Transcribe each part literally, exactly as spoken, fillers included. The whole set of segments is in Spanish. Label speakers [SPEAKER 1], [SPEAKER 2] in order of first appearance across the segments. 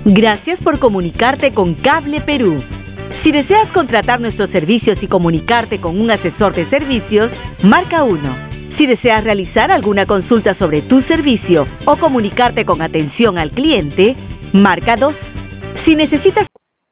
[SPEAKER 1] Gracias por comunicarte con Cable Perú. Si deseas contratar nuestros servicios y comunicarte con un asesor de servicios, marca uno. Si deseas realizar alguna consulta sobre tu servicio o comunicarte con atención al cliente, marca dos. Si necesitas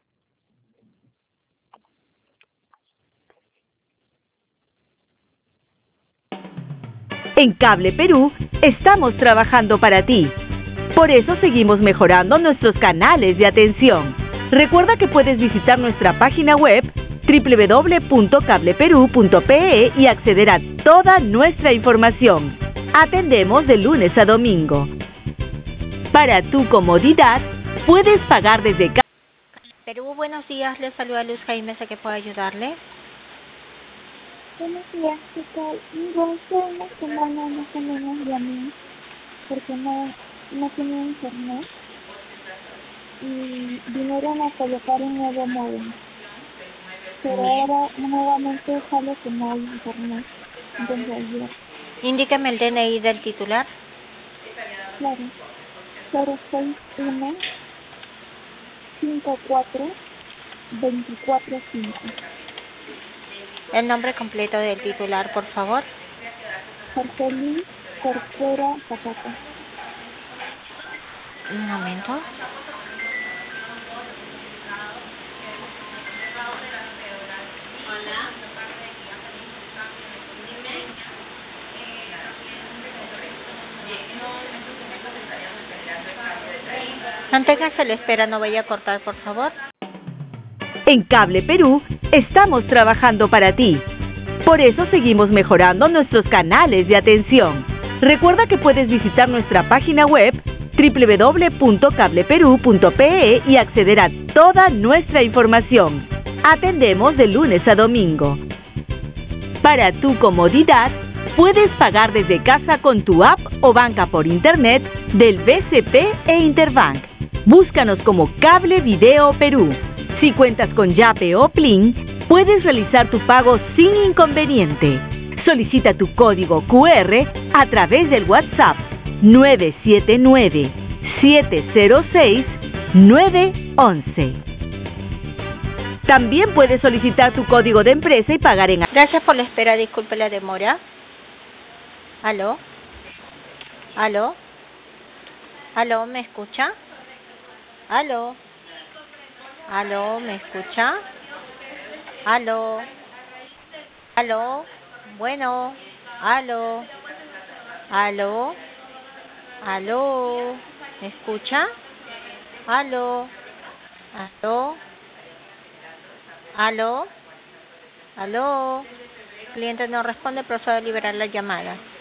[SPEAKER 1] En Cable Perú, estamos trabajando para ti. Por eso seguimos mejorando nuestros canales de atención. Recuerda que puedes visitar nuestra página web doble u doble u doble u punto cable perú punto pe e y acceder a toda nuestra información. Atendemos de lunes a domingo. Para tu comodidad, puedes pagar desde casa.
[SPEAKER 2] Perú, buenos días. Les saluda Luz Jaime, ¿a qué puedo ayudarle?
[SPEAKER 3] Buenos días, ¿qué tal? Yo hace una semana más o menos llamé porque no, no tenía internet y vinieron a colocar un nuevo módem. Pero ahora nuevamente sale que no hay internet desde ayer.
[SPEAKER 2] Indíqueme el D N I del titular.
[SPEAKER 3] Claro, cero seis uno cinco cuatro dos cuatro cinco.
[SPEAKER 2] El nombre completo del titular, por favor.
[SPEAKER 3] Jorgelín Corcuera Zapata.
[SPEAKER 2] Un momento. Manténgase a la espera, no vaya a cortar, por favor.
[SPEAKER 1] En Cable Perú, estamos trabajando para ti. Por eso seguimos mejorando nuestros canales de atención. Recuerda que puedes visitar nuestra página web doble u doble u doble u punto cable perú punto pe e y acceder a toda nuestra información. Atendemos de lunes a domingo. Para tu comodidad, puedes pagar desde casa con tu app o banca por internet del B C P e Interbank. Búscanos como Cable Video Perú. Si cuentas con Yape o Plin, puedes realizar tu pago sin inconveniente. Solicita tu código cu erre a través del WhatsApp nueve siete nueve, siete cero seis, nueve once. También puedes solicitar tu código de empresa y pagar en...
[SPEAKER 2] Gracias por la espera, disculpe la demora. ¿Aló? ¿Aló? ¿Aló? ¿Me escucha? ¿Aló? ¿Aló? ¿Me escucha? ¿Aló? ¿Aló? Bueno. ¿Aló? ¿Aló? ¿Aló? ¿Me escucha? ¿Aló? ¿Aló? ¿Aló? ¿Aló? Cliente no responde, procedo a liberar la llamada.